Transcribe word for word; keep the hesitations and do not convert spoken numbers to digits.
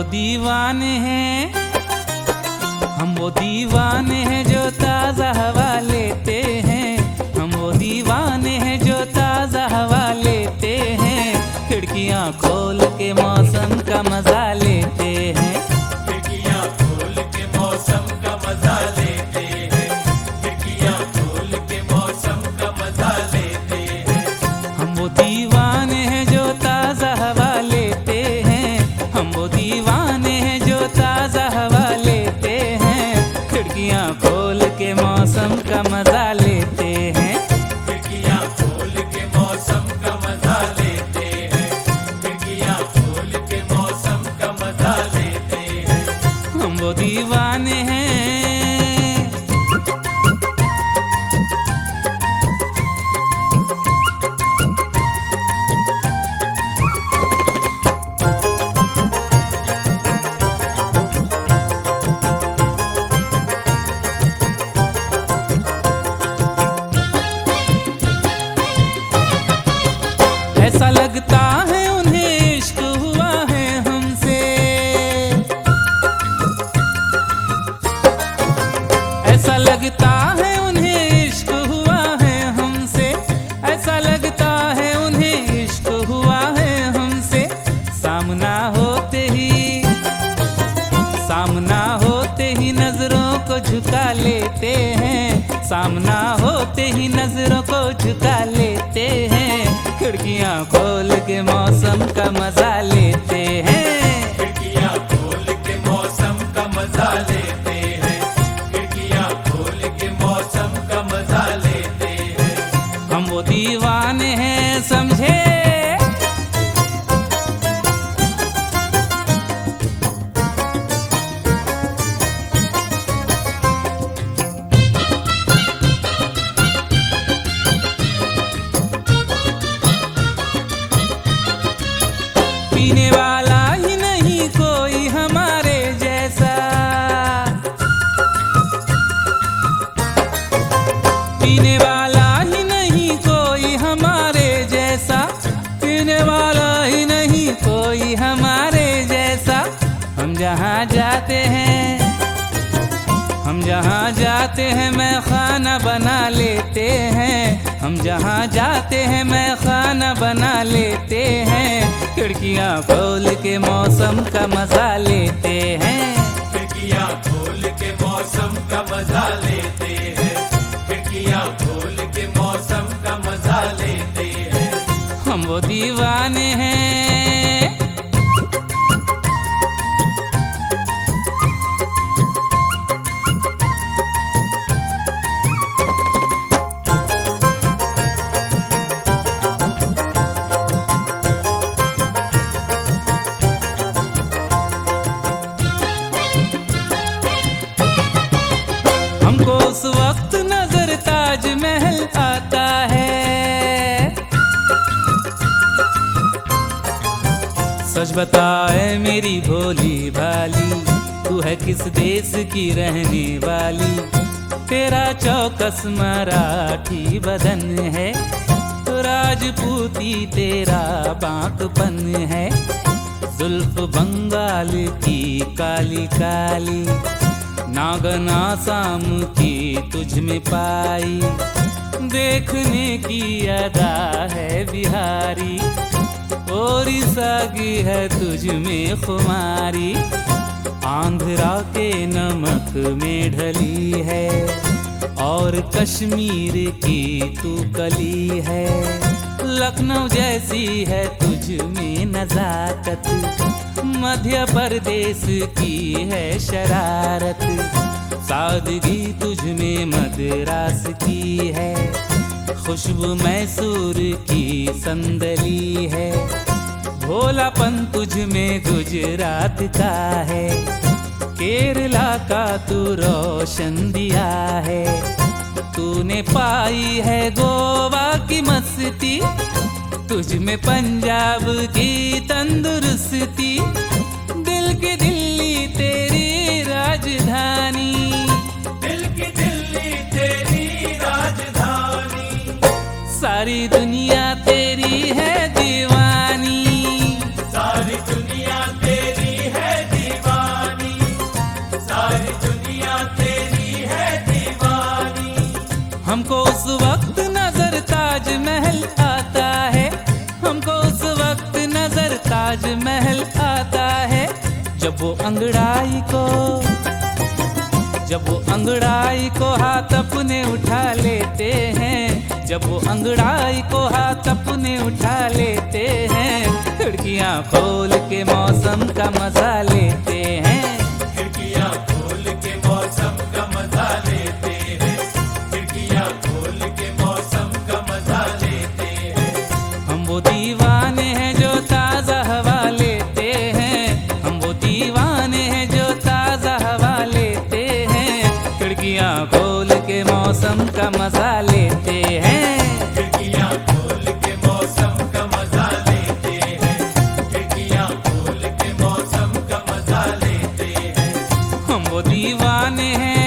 वो दीवाने हैं, हम वो दीवाने हैं जो ताज़ा हवा लेते हैं। हम वो दीवाने हैं जो ताज़ा हवा लेते हैं। खिड़कियाँ खोल के मौसम का मजा लेते हैं। खिड़कियाँ खोल के मौसम का मजा लेते हैं। खिड़कियाँ खोल के मौसम का मजा लेते हैं। हम वो दीवाने हैं जो ताज़ा हवा लेते हैं। हम वो दीवाने हैं जो ताज़ा हवा लेते हैं। खिड़कियाँ खोल के मौसम का मजा लेते हैं। खिड़कियाँ खोल के मौसम का मजा लेते हैं। खिड़कियाँ खोल के मौसम का मजा लेते हैं। हम वो दीवाने हैं। ऐसा लगता है उन्हें इश्क हुआ है हमसे। ऐसा लगता है उन्हें इश्क हुआ है हमसे। ऐसा लगता है उन्हें इश्क हुआ है हमसे। सामना होते ही सामना होते ही नजरों को झुका लेते हैं। सामना होते ही नजरों को झुका लेते हैं। खिड़कियाँ खोल के मौसम का मजा लेते हैं। खिड़कियाँ खोल के मौसम का मजा लेते हैं। खिड़कियाँ खोल के मौसम का मजा लेते हैं। हम वो दीवाने हैं समझे। पीने वाला ही नहीं कोई हमारे जैसा। पीने वाला ही नहीं कोई हमारे जैसा। पीने वाला ही नहीं कोई हमारे जैसा। हम जहाँ जाते हैं हम जहाँ जाते हैं मैं खाना बना लेते हैं। हम जहाँ जाते हैं मैं खाना बना लेते हैं। खिड़कियाँ खोल के मौसम का मजा लेते हैं। खिड़कियाँ खोल के मौसम का मजा लेते हैं। खिड़कियाँ खोल के मौसम का मजा लेते हैं। हम वो दीवाने हैं। हमको उस वक्त नजर ताज महल आता है। सच बताए मेरी भोली भाली, तू है किस देश की रहने वाली। तेरा चौकस मराठी बदन है, तो राजपूती तेरा बांकपन है। जुल्फ बंगाल की काली काली, नागन आसाम की तुझ में पाई। देखने की अदा है बिहारी, ओडिशा की है तुझ में खुमारी। आंध्रा के नमक में ढली है, और कश्मीर की तू कली है। लखनऊ जैसी है तुझ में नजाकत, मध्य प्रदेश की है शरारत। सादगी तुझ में मद्रास की है, खुशबू मैसूर की संदली है। भोलापन तुझ में गुजरात का है, केरला का तू रोशन दिया है। तूने पाई है गोवा की मस्ती, तुझ में पंजाब की तंदुरुस्ती। दिल की दिल्ली तेरी राजधानी, दिल की दिल्ली तेरी राजधानी। सारी दुनिया तेरी है दीवानी। सारी दुनिया तेरी है दीवानी। महल आता है। जब वो अंगड़ाई को जब वो अंगड़ाई को हाथ अपने उठा लेते हैं, जब वो अंगड़ाई को हाथ अपने उठा लेते हैं, खिड़कियां खोल के मौसम का मजा लेते हैं। खिड़कियां खोल के मौसम का मजा लेते हैं, खिड़कियां खोल के मौसम का मजा लेते हैं। हम वो दीवाने हैं जो ताजा हवा लेते हैं, हम वो दीवाने हैं जो ताजा हवा लेते हैं, खिड़कियां खोल के मौसम का मजा लेते हैं। खिड़कियां खोल के मौसम का मजा लेते हैं, खिड़कियां खोल के मौसम का मजा लेते हैं। हम वो दीवाने हैं